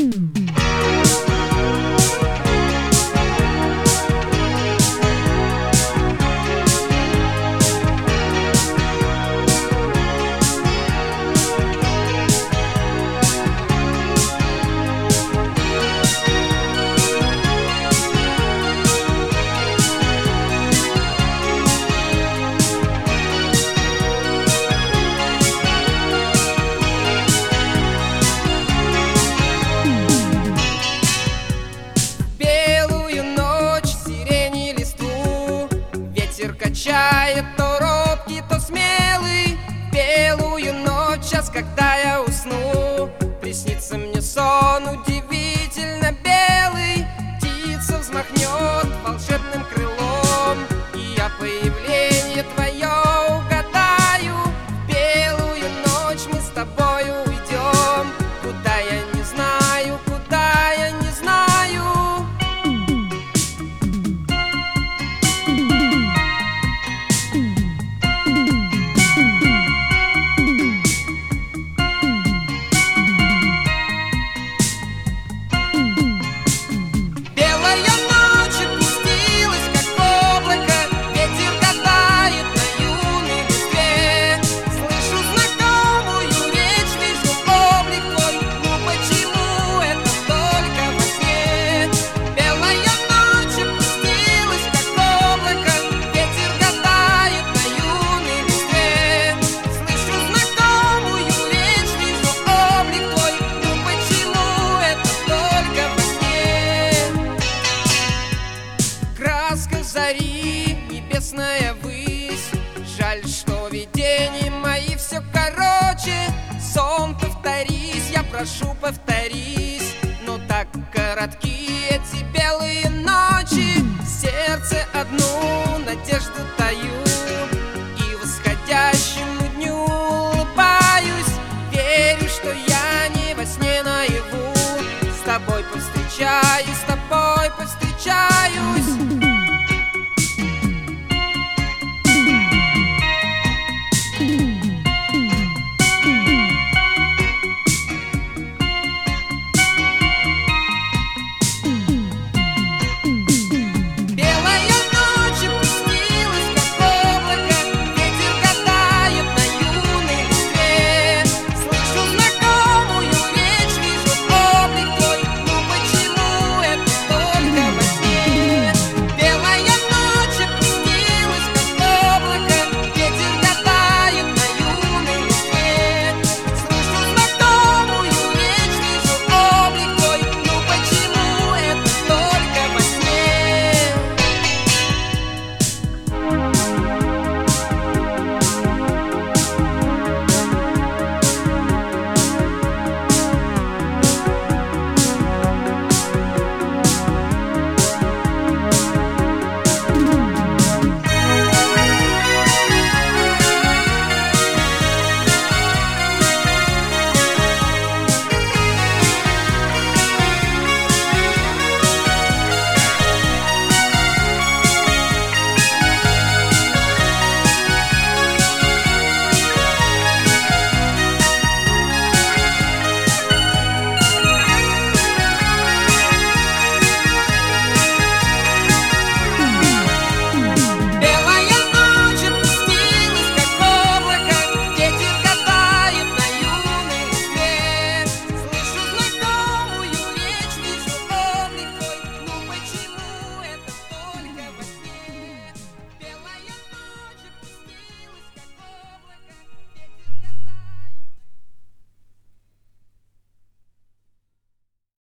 Качает то робкий, то смелый. Белую ночь, час, когда я усну, приснится мне сон удивительно белый. Птица взмахнет волшебным крылом, и я появление твое угадаю. В белую ночь мы с тобою уйдем, куда я не знаю, куда я не знаю. Зари, небесная высь, жаль, что видения мои все короче. Сон, повторись, я прошу, повторись, но так коротки